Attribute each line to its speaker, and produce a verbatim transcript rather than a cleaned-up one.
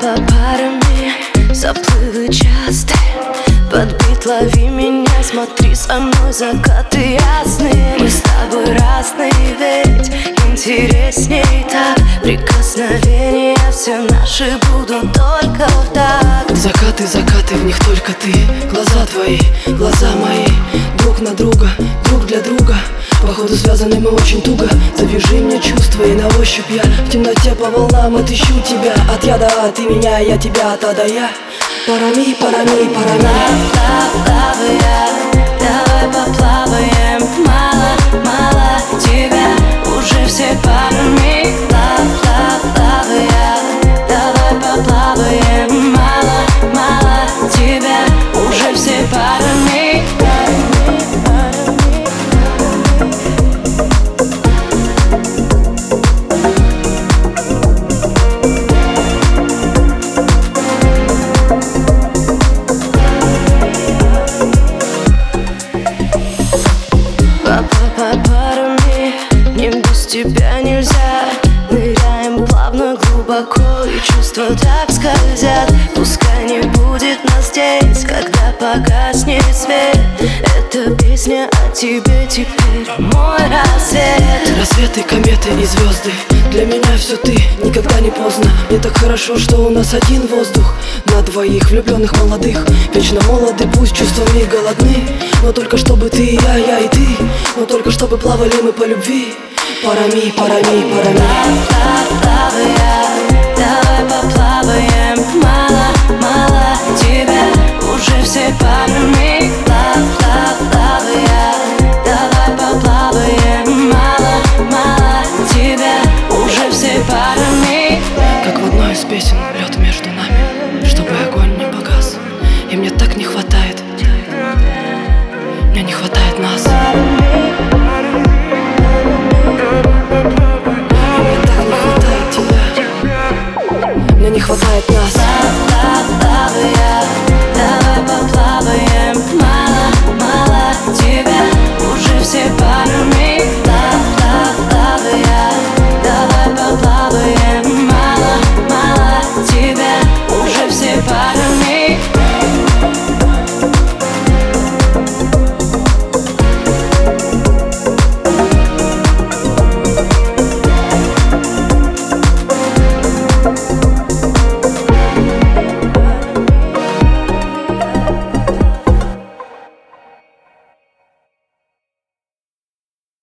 Speaker 1: парами заплыли часто. Под бит лови меня, смотри со мной закаты ясные. Мы с тобой разные, ведь интересней так. Прикосновения все наши будут только в такт.
Speaker 2: Закаты, закаты, в них только ты. Глаза твои, глаза мои, друг на друга, друг для друга. Походу связаны мы очень туго. Завяжи мне чувства, и на ощупь я в темноте по волнам отыщу тебя. От я до а, ты меня, я тебя, от а до я. Парами, парами, парами.
Speaker 1: Лав, лав, лавая, давай поплаваем. Мало, мало тебя, уже все парами. Лав, лав, лавая, давай поплаваем. Мало, мало тебя, уже все парами. Парами, мне без тебя нельзя. Ныряем плавно, глубоко, и чувства так скользят. Пускай не будет нас здесь, когда погаснет свет. Эта песня о тебе теперь мой рассвет.
Speaker 2: Рассветы, кометы и звезды, для меня все ты, никогда не поздно. Мне так хорошо, что у нас один воздух на двоих влюбленных молодых. Вечно молоды, пусть чувствами голодны, но только чтобы ты и я, я и ты. Но только чтобы плавали мы по любви. Парами, парами, парами.